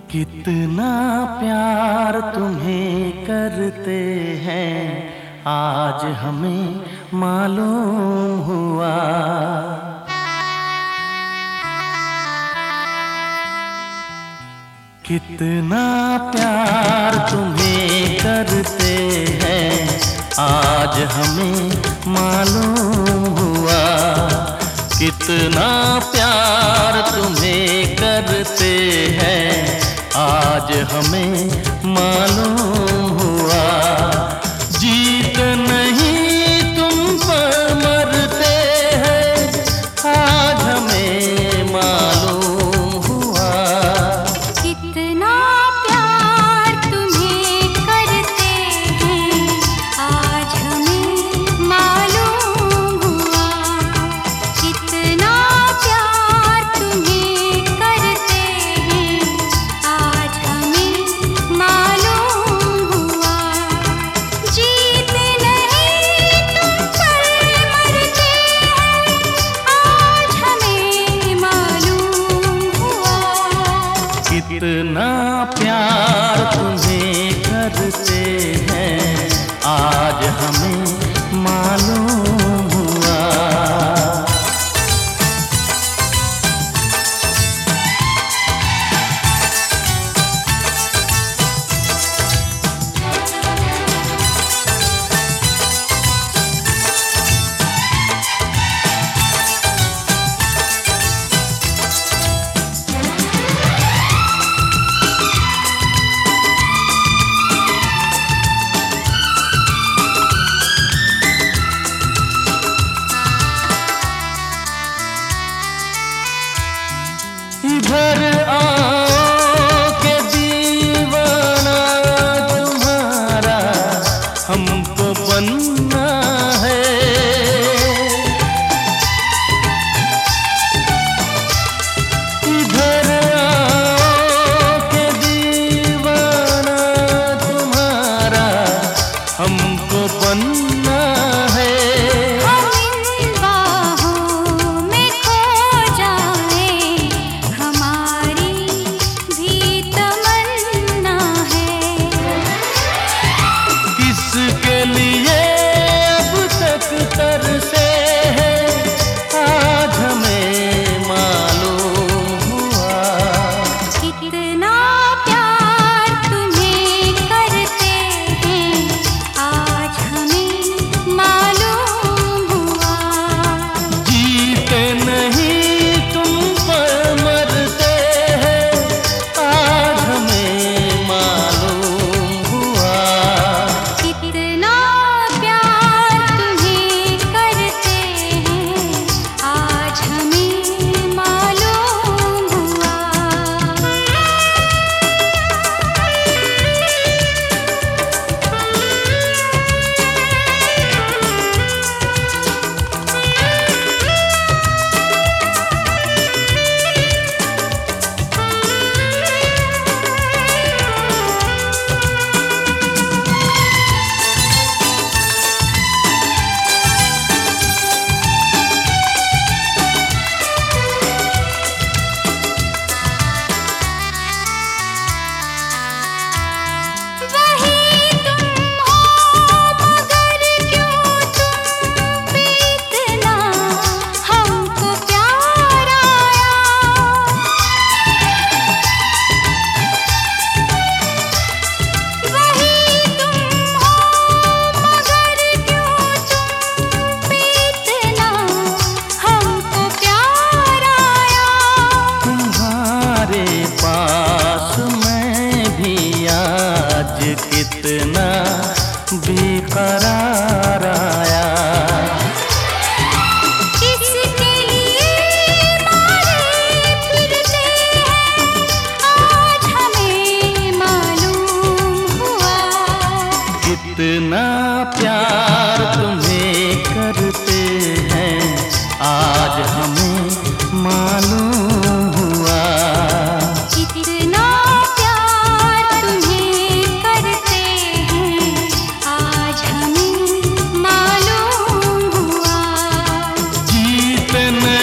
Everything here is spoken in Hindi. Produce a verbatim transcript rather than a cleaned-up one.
कितना प्यार तुम्हें करते हैं आज हमें मालूम हुआ। कितना प्यार तुम्हें करते हैं आज हमें मालूम हुआ। कितना प्यार तुम्हें करते हैं आज हमें मालूम हुआ। जीत नहीं तुम पर मरते हैं आज हमें मालूम हुआ। कितना प्यार तुम्हें करते हैं आज हमें मालूम हुआ। कितना प्यार तुम्हें करते हैं आज हमें मालूम हुआ। जीत नहीं तुम पर मरते हैं आज हमें मालूम हुआ। कितना प्यार तुम्हें करते हैं आज हमें मालूम हुआ। इधर आओ के दीवाना तुम्हारा हमको बनना है। इधर आओ के दीवाना तुम्हारा हमको बनना है। किसके लिए अब तक तरसे हैं आज हमें मालूम हुआ। कितना प्यार तुम्हें करते हैं आज हमें मालूम हुआ। जीते नहीं तुम पर मरते हैं आज हमें मालूम हुआ। कितना प्यार तुम्हें करते हैं आज हमें मालूम हुआ। कितना बेकरार आया। किसके लिए मारे फिरते हैं आज हमें मालूम हुआ। कितना प्यार तुम्हें करते हैं आज हमें मालूम हुआ। कितना प्यार तुम्हें करते हैं आज हमें मालूम हुआ। जीत